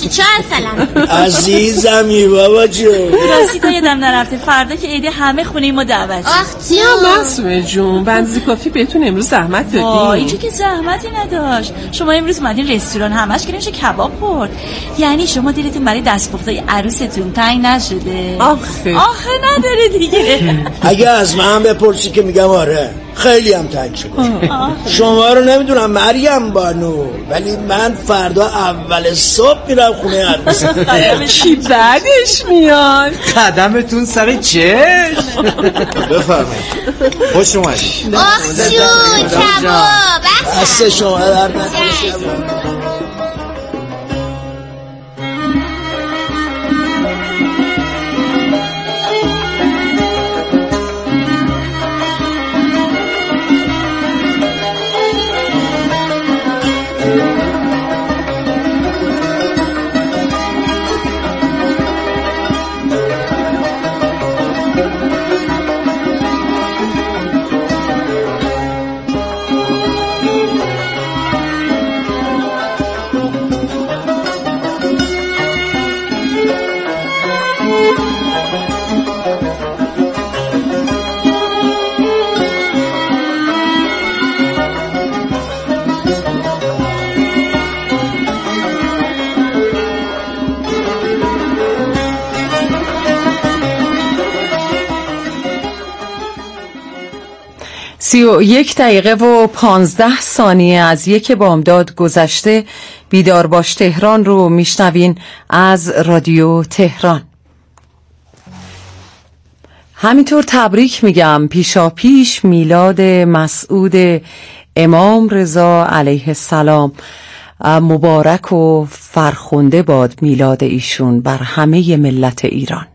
چه اصلا عزیزمی بابا جون. راستی تا یادم نرفته فردا که عیده همه خونه ما دعوتی. آخ یا معصومه جون، بندازی کافی بهتون امروز زحمت دادیم. اینجا که زحمتی نداشت. شما امروز اومدین رستوران همش که نمیشه کباب خورد. یعنی شما دلتون برای دستپختای عروستون تنگ نشده؟ آخه نداره دیگه. اگه از من بپرسی که میگم آره، خیلی هم تنگ شده. شما رو نمیدونم مریم بانو، ولی من فردا اول صبح میرم خونه عروس. چی بعدش میاد؟ قدمتون سر چشم. بفرمایید، خوش اومدید. آخ جون کباب دست شما در نکنه. و 1 دقیقه و 15 ثانیه از 1 بامداد گذشته. بیدار باش تهران رو میشنوین از رادیو تهران. همینطور تبریک میگم پیشا پیش میلاد مسعود امام رضا علیه السلام. مبارک و فرخنده باد میلاد ایشون بر همه ملت ایران.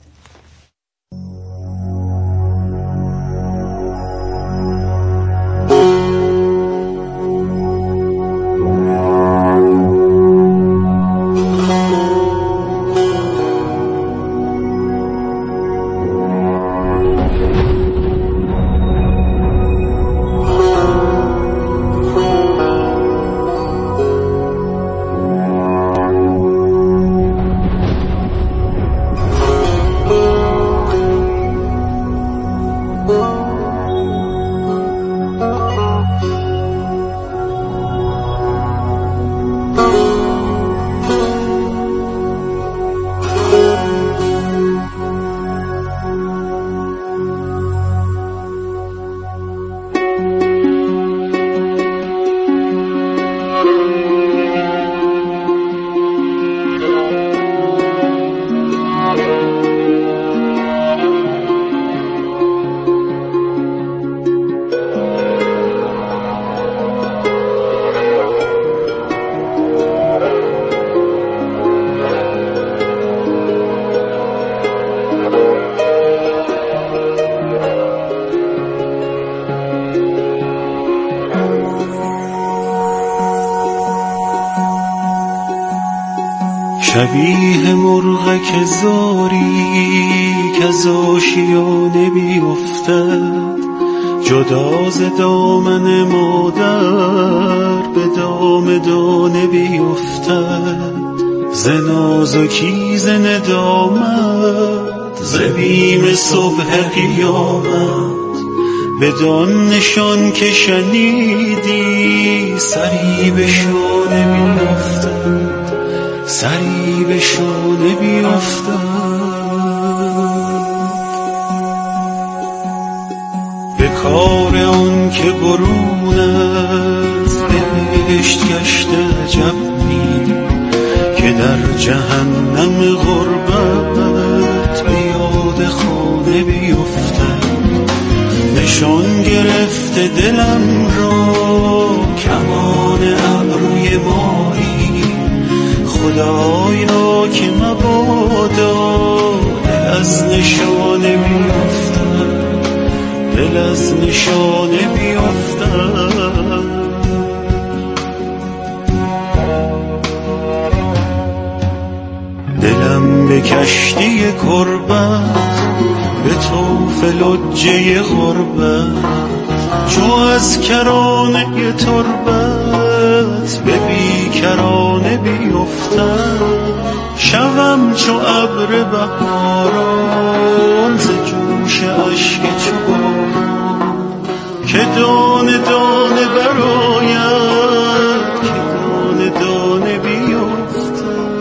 شبیه مرغک زاری که از آشیانه بیفتد، جدا ز دامن مادر به دام دانه بیفتد. ز نازکی ز ندامت ز بیم صبح قیامت، بدان نشان که شنیدی سری به شانه بیفتد، سری به شانه بیفتد. به کار آن که برون از بهشت گشته جبنی، که در جهنم غربت به یاد خانه بیفتد. نشان گرفته دلم را کمان ابروی مایی، خدایا که مبادا دل از نشانه بیفتد، دل از نشانه بیفتد. دلم به کشتی کربت، به طوف لجه غربت، چو از کرانه تربت به بیکرانه بیفتد. شوم چو ابر بهاران ز جوش اشک چو باران که دانه دانه براید که دانه دانه بیفتد.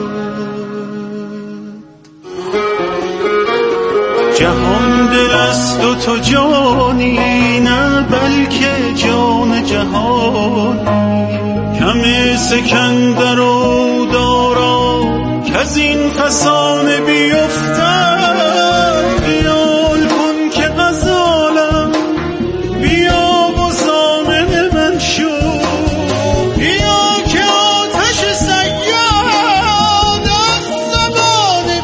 جهان دل است و تو جانی نه بلکه جان جهانی کم سکندر و دارا که از این فسانه بیفتد. خیال کن که غزالم بیا و ضامن من شو بیا که آتش صیاد از زبانه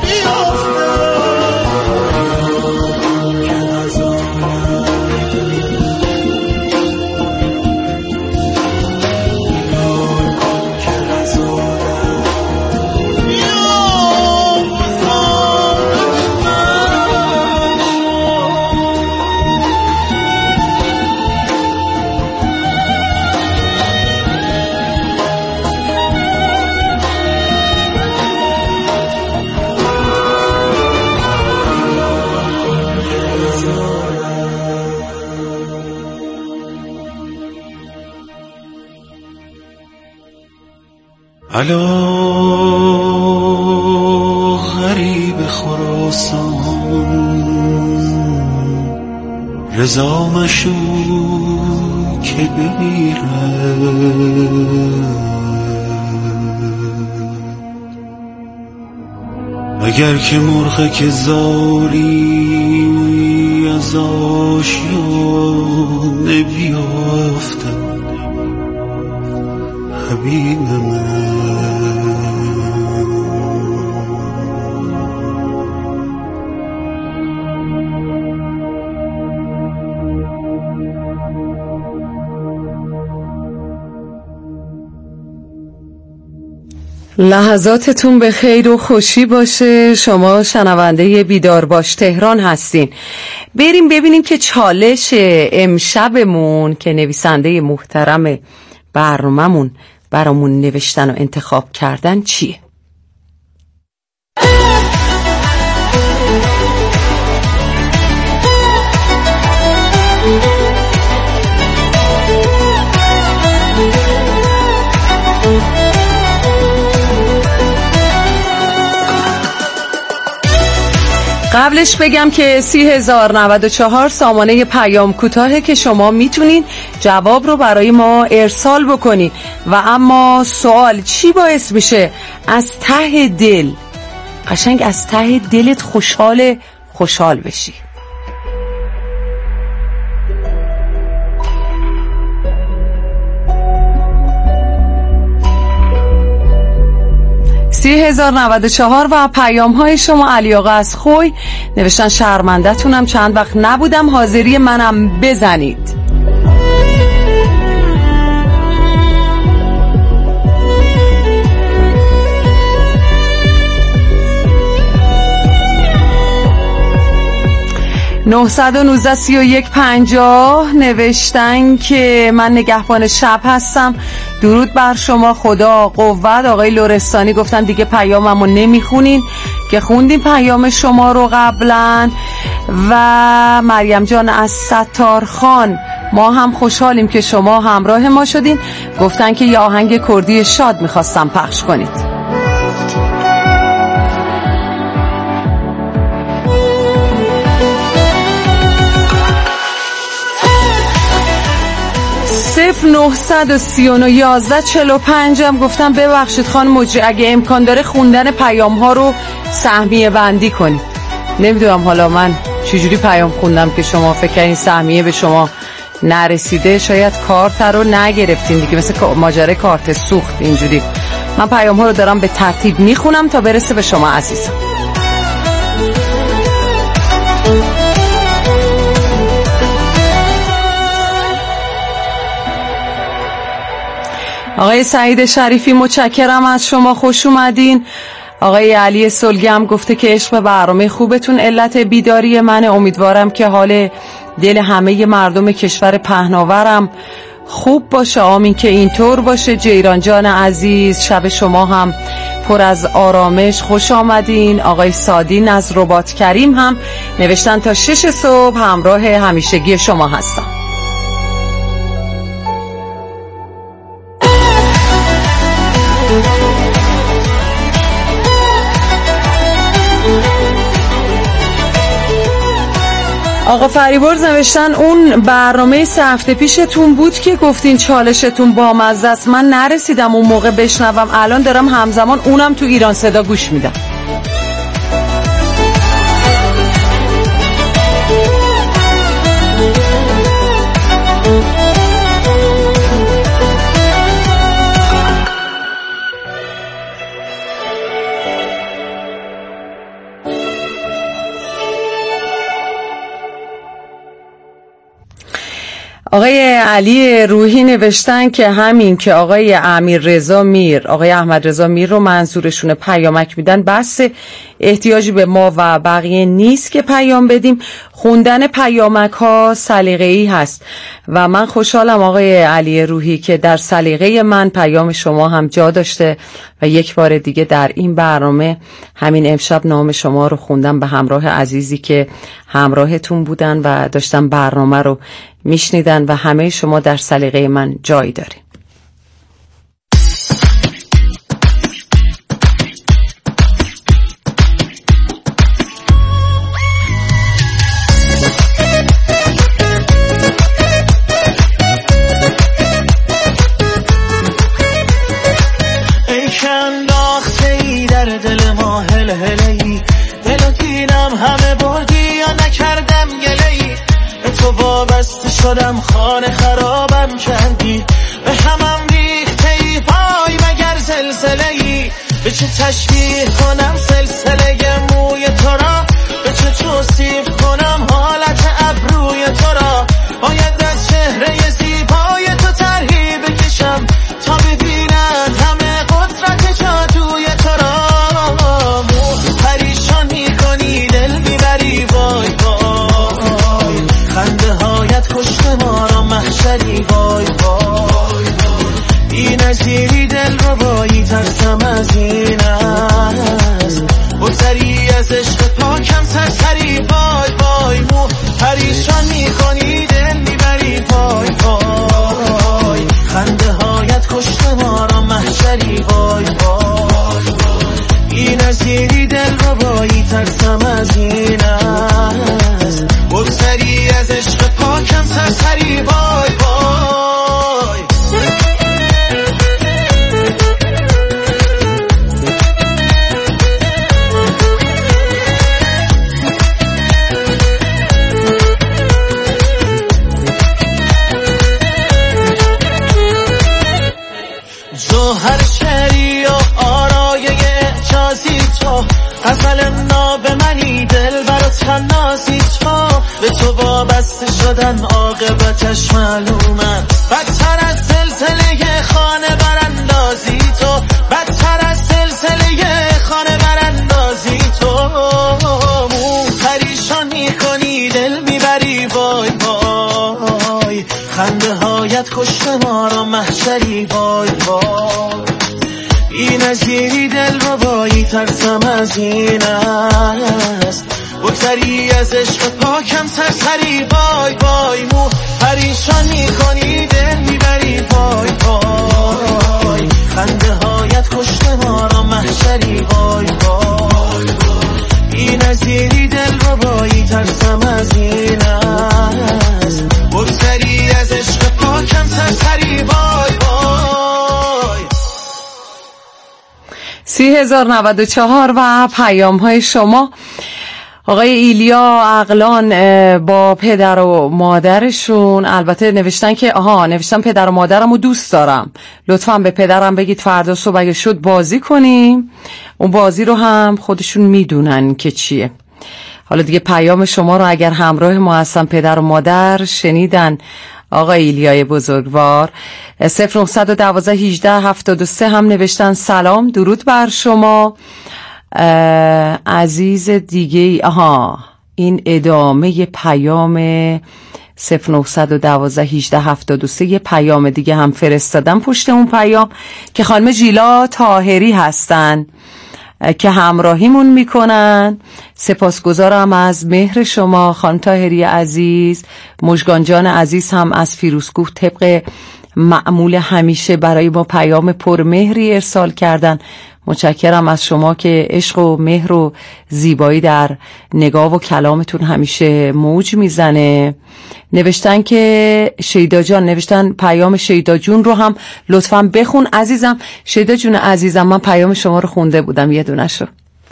الا غریب خراسان رضا مشو که بمیرد اگر که مرغ که زاری از آشیانه بیافتد حبیب من. لحظاتتون به خیر و خوشی باشه. شما شنونده بیدار باش تهران هستین. بریم ببینیم که چالش امشبمون که نویسنده محترم برنامه‌مون برامون نوشتن و انتخاب کردن چیه؟ قبلش بگم که 30,094 سامانه پیام کوتاهه که شما میتونین جواب رو برای ما ارسال بکنی. و اما سوال چی باعث میشه از ته دل، قشنگ از ته دلت خوشحال بشی؟ و پیام های شما. علی آقا از خوی نوشتن شرمنده تونم چند وقت نبودم، حاضری منم بزنید. (919-31-50) نوشتن که من نگهبان شب هستم. درود بر شما، خدا قوت. آقای لرستانی گفتن دیگه پیاممو نمیخونین که خوندیم پیام شما رو قبلا. و مریم جان از ستارخان ما هم خوشحالیم که شما همراه ما شدین. گفتن که یه آهنگ کردی شاد میخواستم پخش کنید. 0939-11-45 هم گفتم ببخشید خانم مجری اگه امکان داره خوندن پیام ها رو سهمیه بندی کنید. نمیدونم حالا من چجوری پیام خوندم که شما فکر کنین سهمیه به شما نرسیده، شاید کارت رو نگرفتین دیگه، مثل ماجرای کارت سوخت اینجوری. من پیام ها رو دارم به ترتیب میخونم تا برسه به شما عزیزم. آقای سعید شریفی متشکرم از شما، خوش اومدین. آقای علی سلگم گفته که عشق برنامه خوبتون علت بیداری من، امیدوارم که حال دل همه مردم کشور پهناورم خوب باشه. آمین که اینطور باشه. جیران جان عزیز شب شما هم پر از آرامش. خوش آمدین. آقای سادین از رباط کریم هم نوشتن تا 6 صبح همراه همیشگی شما هستم. آقا فریبرز نوشتن اون برنامه 3 هفته پیشتون بود که گفتین چالشتون بامزه است، من نرسیدم اون موقع بشنوم، الان دارم همزمان اونم تو ایران صدا گوش میدم. آقای علی روحی نوشتن که همین که آقای آقای احمد رضا میر رو منظورشون پیامک میدن بس، احتیاجی به ما و بقیه نیست که پیام بدیم، خوندن پیامک ها سلیقه‌ای هست و من خوشحالم آقای علی روحی که در سلیقه من پیام شما هم جا داشته و یک بار دیگه در این برنامه همین امشب نام شما رو خوندم به همراه عزیزی که همراهتون بودن و داشتن برنامه رو میشنیدن و همه شما در سلیقه من جایی دارین. ای که انداخته ای در دل ما هلهله‌ای، دل دینم همه بردی یا نکردم گله‌ای، تو وابسته شدم خانه خرابم کردی، به همم ریخته ای پای مگر زلزله‌ای، به چه تشبیه کنم سلسله موی تو را، به چه توصیف کنم حالت ابروی تو را، باید از چهره زیبای تو طرحی بکشم تا ببیند همه قدرت جادوی تو را، پریشان میکنی دل میبری وای وای، خنده هایت کشته ما را محشری وای وای، بی نظیری دل رو بایی ترسم از این است، بگذری از عشق پاکم سرسری وای وای، مو پریشان میکنی دل میبری وای وای، خنده هایت کشته ما را محشری وای وای، بی نظیری دل رو بایی ترسم از این است، بگذری از عشق پاکم سرسری وای وای. جوهر شعری و آرایه اعجازی تو، غزل ناب منی دل برات نازی تو، به تو وابسته شدن عاقبتش معلومه، بدتر از سلسله خانه براندازی تو، بدتر از سلسله خانه براندازی تو، پریشان میکنی دل میبری وای وای، خنده هایت کشته ما را محشری وای وای، بی نظیری دل رو بایی ترسم از این است، بگذری از عشق پاکم سرسری وای وای، مو پریشان میکنی دل میبری وای وای، خنده هایت کشته ما را محشری وای وای، بی نظیری دل رو بایی ترسم از این است، بگذری از عشق پاکم سرسری وای وای. 30,094 و پیام های شما. آقای ایلیا عقلان با پدر و مادرشون البته نوشتن که نوشتن پدر و مادرمو دوست دارم، لطفاً به پدرم بگید فردا صبح اگه شد بازی کنیم، اون بازی رو هم خودشون میدونن که چیه. حالا دیگه پیام شما رو اگر همراه ما هستن پدر و مادر شنیدن آقای ایلیای بزرگوار. 0912 18 73 هم نوشتن سلام درود بر شما عزیز دیگه. این ادامه پیام 0912-1873. یه پیام دیگه هم فرستادم پشت اون پیام که خانم جیلا طاهری هستن که همراهیمون میکنن. سپاسگزارم از مهر شما خانم طاهری عزیز. مژگان جان عزیز هم از فیروزکوه طبق معمول همیشه برای ما پیام پرمهری ارسال کردن. متشکرم از شما که عشق و مهر و زیبایی در نگاه و کلامتون همیشه موج میزنه. نوشتن که شیدا جان، نوشتن پیام شیدا جون رو هم لطفاً بخون عزیزم. شیدا جون عزیزم، من پیام شما رو خونده بودم یه دونشو.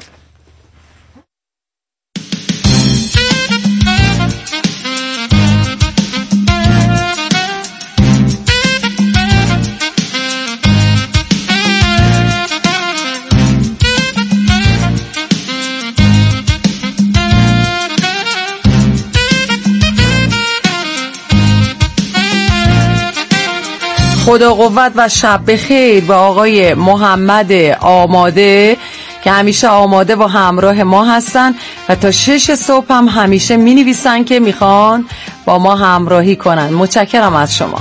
خدا قوت و شب بخیر به آقای محمد آماده که همیشه آماده و همراه ما هستن و تا 6 صبح هم همیشه می نویسن که میخوان با ما همراهی کنن. متشکرم از شما.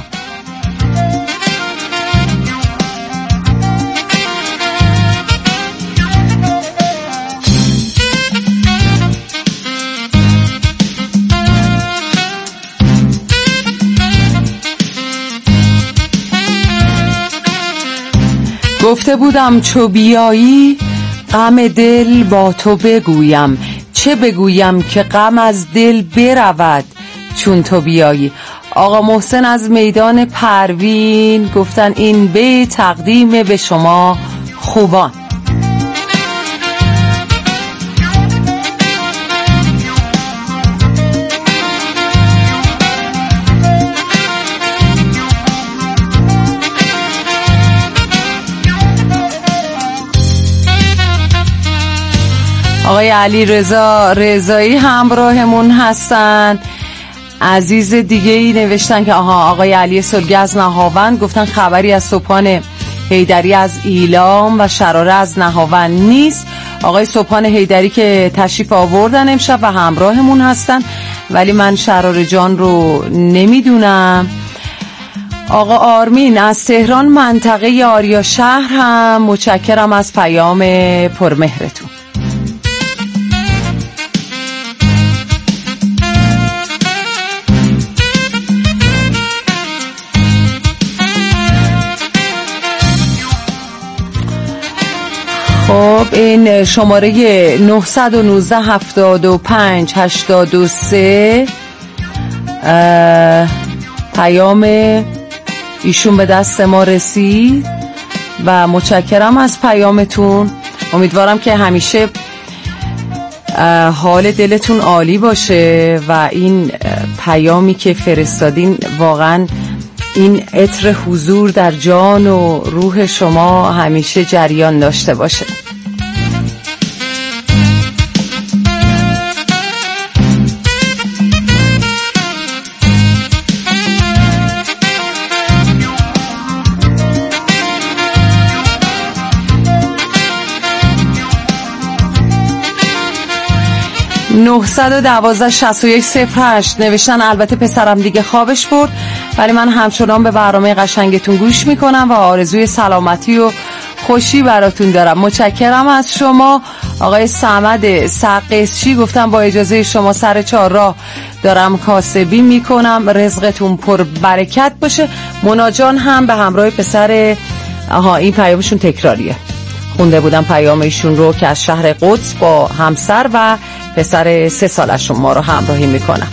گفته بودم چو بیایی غم دل با تو بگویم، چه بگویم که غم از دل برود چون تو بیایی. آقا محسن از میدان پروین گفتن این به تقدیم به شما خوبان. آقای علی رضا رضایی همراهمون هستن. عزیز دیگه ای نوشتن که آقای علی سلگی از نهاوند گفتن خبری از سبحان حیدری از ایلام و شراره از نهاوند نیست. آقای سبحان حیدری که تشریف آوردن امشب و همراهمون هستن ولی من شراره جان رو نمیدونم. آقا آرمین از تهران منطقه آریا شهر هم متشکرم از پیام پرمهرتون. خب این شماره 919 75 83 پیام ایشون به دست ما رسید و متشکرم از پیامتون. امیدوارم که همیشه حال دلتون عالی باشه و این پیامی که فرستادین واقعا این عطر حضور در جان و روح شما همیشه جریان داشته باشه. (912-6108) نوشتن البته پسرم دیگه خوابش برد ولی من همچنان به برنامه قشنگتون گوش میکنم و آرزوی سلامتی و خوشی براتون دارم. متشکرم از شما. آقای صمد سقیسچی گفتم با اجازه شما سر چهارراه دارم کاسبی میکنم، رزقتون پر برکت باشه. مناجان هم به همراه پسر این پیامشون تکراریه، خونده بودم پیام ایشون رو که از شهر قدس با همسر و پسر 3 سالشون ما رو همراهی میکنم.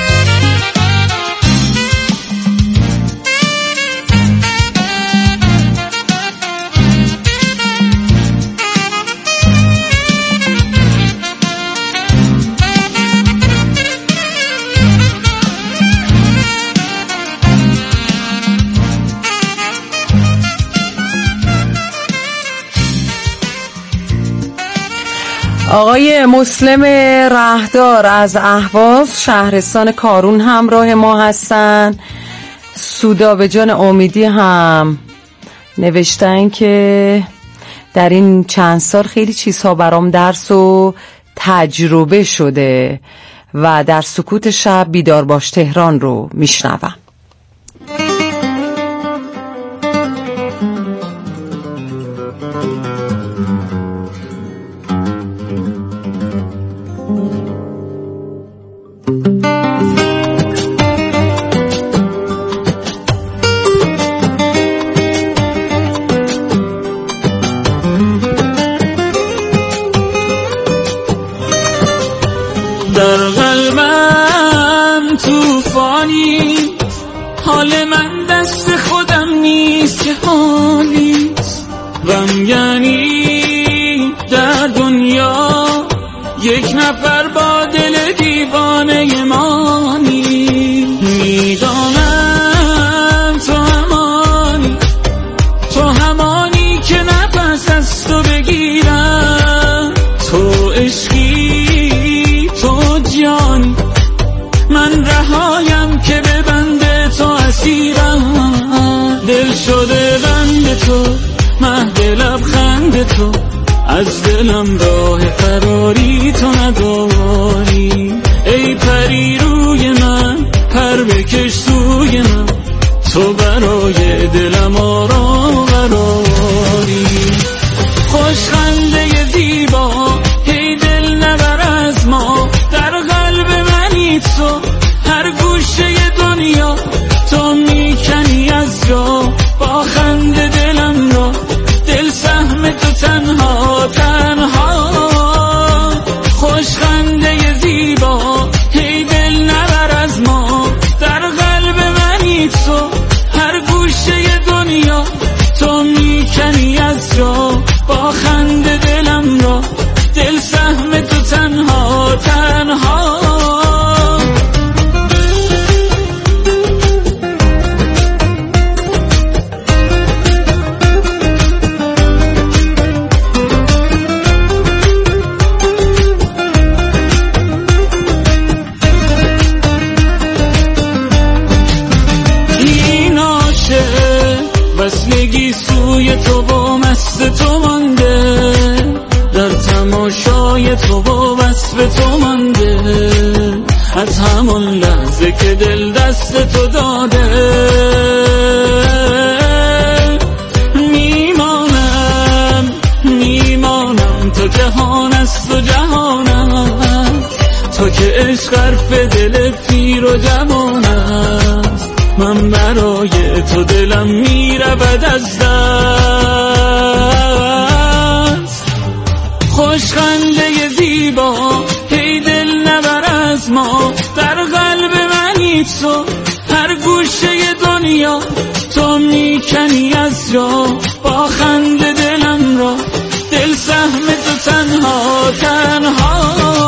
آقای مسلم رهدار از اهواز شهرستان کارون همراه ما هستن. سودابه جان امیدی هم نوشتن که در این چند سال خیلی چیزها برام درس و تجربه شده و در سکوت شب بیدار باش تهران رو میشنوم. در قلبم توفانی، حال من دست خودم نیست که حالیست. غمگینی در دنیا، یک نفر با دل دیوانه مانی. میدانم تو همانی که نفس از تو بگیرم. تو عشقی، تو جانی، من رهایم که به بند تو اسیرم. دل شده بند تو، مهد لبخند تو، از دلم راه فراری تو نداری. ای پری روی من، پر بکش سوی من، تو برای دلم آرام قراری. خوشخنده زیبا، ای دل نبر از ما، در قلب منی تو، هر گوشه دنیا تو میکنی از جا. با خنده دلم را، دل سهم تو تنها تنها. خوشخنده زیبا، ای دل نبر از ما، در قلب منی تو، هر گوشه دنیا تو میکنی از جا. با خنده دلم را، دل سهم تو تنها تنها. وصلگی سوی تو و مست تو مانده، در تماشای تو و وصف تو مانده. از همون لحظه که دل دست تو داده، میمانم تو جهان است و جهانم. تو که عشق حرف دل پیر و جوان است، من برای تو دلم میرود از دست. خوشخنده زیبا، ای دل نبر از ما، در قلب منی تو، هر گوشه دنیا تو میکنی از جا. با خنده دلم را، دل سهم تو تنها تنها.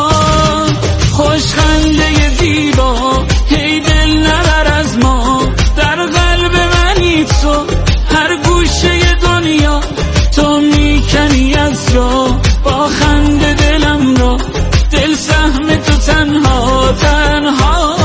خوشخنده زیبا، ای دل نبر از ما، در قلب منی تو، هر گوشه دنیا تو میکنی از جا. با خنده دلم را، دل سهم تو تنها تنها.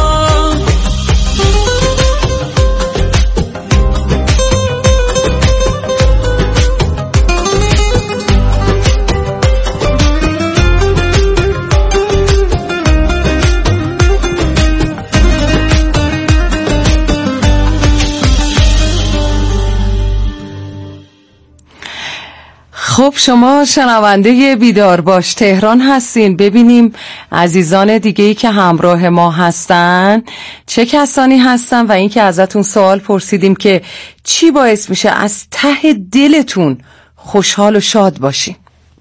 خب شما شنونده بیدار باش تهران هستین. ببینیم عزیزان دیگه‌ای که همراه ما هستن چه کسانی هستن و اینکه ازتون سوال پرسیدیم که چی باعث میشه از ته دلتون خوشحال و شاد باشین.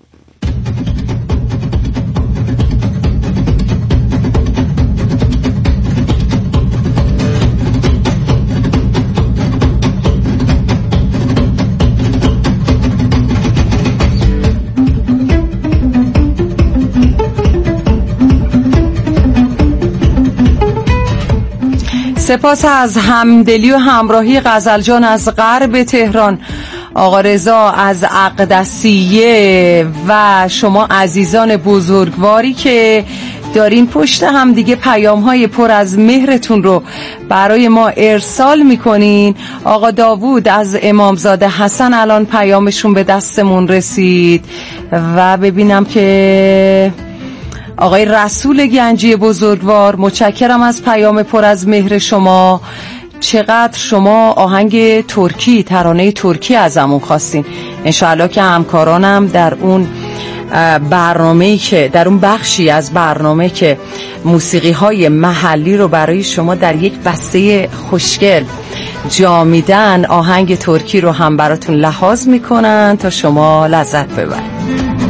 سپاس از همدلی و همراهی غزل جان از غرب تهران، آقا رضا از اقدسیه و شما عزیزان بزرگواری که دارین پشت هم دیگه پیام‌های پر از مهرتون رو برای ما ارسال میکنین. آقا داوود از امامزاده حسن الان پیامشون به دستمون رسید و ببینم که آقای رسول گنجی بزرگوار، متشکرم از پیام پر از مهر شما. چقدر شما آهنگ ترکی، ترانه ترکی ازمون خواستین. انشاءالله که همکارانم در اون برنامه‌ای که در اون بخشی از برنامه که موسیقی های محلی رو برای شما در یک بسته خوشگل جا میدن، آهنگ ترکی رو هم براتون لحاظ میکنن تا شما لذت ببرید.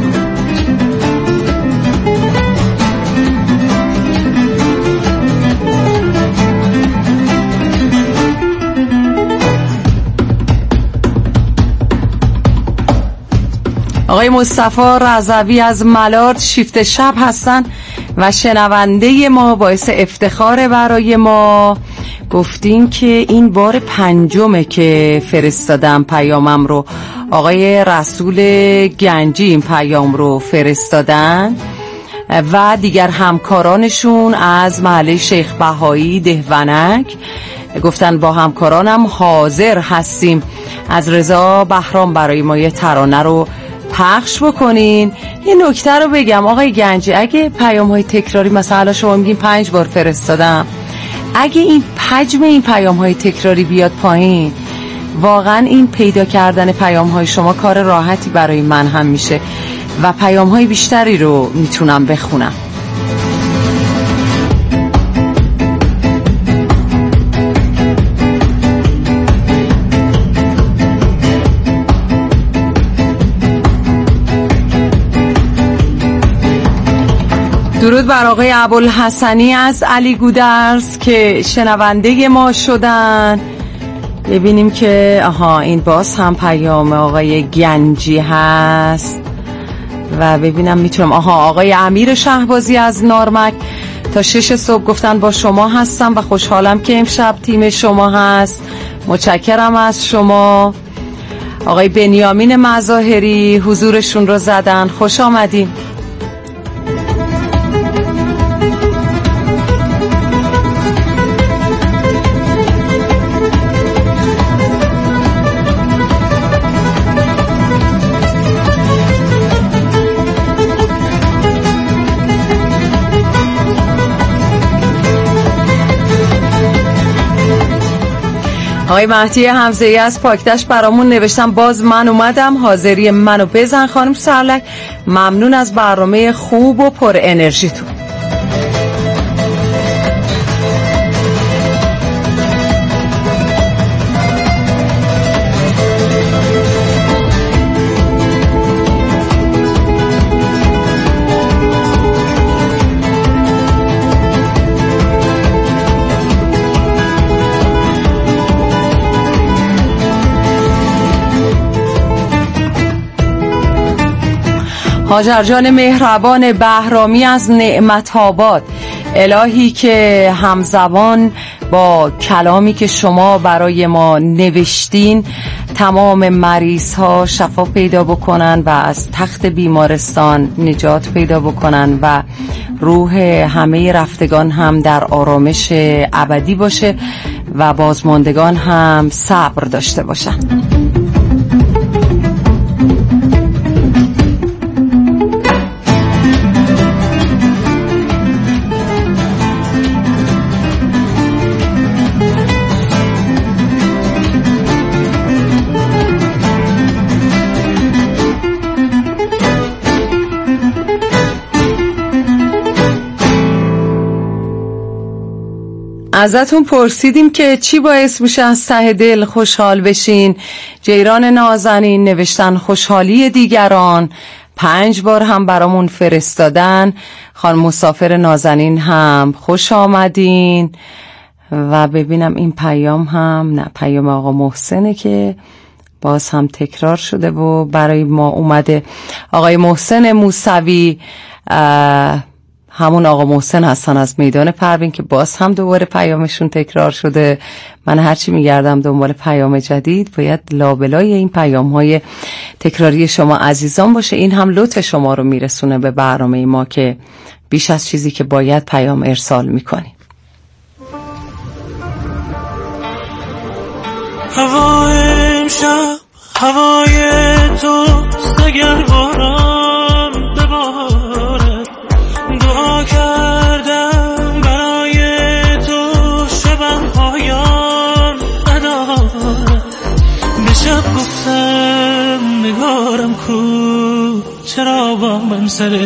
آقای مصطفی رضوی از ملارد شیفت شب هستن و شنونده ما، باعث افتخار برای ما. گفتین که این بار 5 که فرستادم پیامم رو. آقای رسول گنجی این پیام رو فرستادن و دیگر همکارانشون از محله شیخ بهایی دهونک گفتن با همکارانم حاضر هستیم از رضا بهرام برای ما یه ترانه رو پخش بکنین. یه نکته رو بگم آقای گنجی، اگه پیام های تکراری مثلا شما میگین 5 بار فرستادم، اگه این حجم این پیام های تکراری بیاد پایین، واقعا این پیدا کردن پیام های شما کار راحتی برای من هم میشه و پیام های بیشتری رو میتونم بخونم. درود بر آقای ابوالحسنی از علی گودرز که شنونده ما شدن. ببینیم که این باز هم پیام آقای گنجی هست و ببینم میتونم. آقای امیر شهبازی از نارمک تا 6 صبح گفتن با شما هستم و خوشحالم که امشب تیم شما هست. متشکرم از شما. آقای بنیامین مظاهری حضورشون رو زدن، خوش آمدین. آقای مهدی حمزه‌ای از پاکتش برامون نوشتم باز من اومدم، حاضری منو بزن خانم سرلک. ممنون از برنامه خوب و پر انرژیتون. هاجر جان مهربان بهرامی از نعمت آباد، الهی که همزبان با کلامی که شما برای ما نوشتین تمام مریض ها شفا پیدا بکنن و از تخت بیمارستان نجات پیدا بکنن و روح همه رفتگان هم در آرامش ابدی باشه و بازماندگان هم صبر داشته باشن. ازتون پرسیدیم که چی باعث میشه از ته دل خوشحال بشین. جیران نازنین نوشتن خوشحالی دیگران. 5 بار هم برامون فرستادن. خانم مسافر نازنین هم خوش آمدین. و ببینم این پیام هم نه، پیام آقا محسنه که باز هم تکرار شده و برای ما اومده. آقای محسن موسوی، همون آقا محسن هستن از میدان پروین که باز هم دوباره پیامشون تکرار شده. من هرچی میگردم دنبال پیام جدید باید لابلای این پیام‌های تکراری شما عزیزان باشه. این هم لطف شما رو میرسونه به برنامه ما که بیش از چیزی که باید پیام ارسال میکنیم. هوای امشب هوای توست، اگر باران بباره سر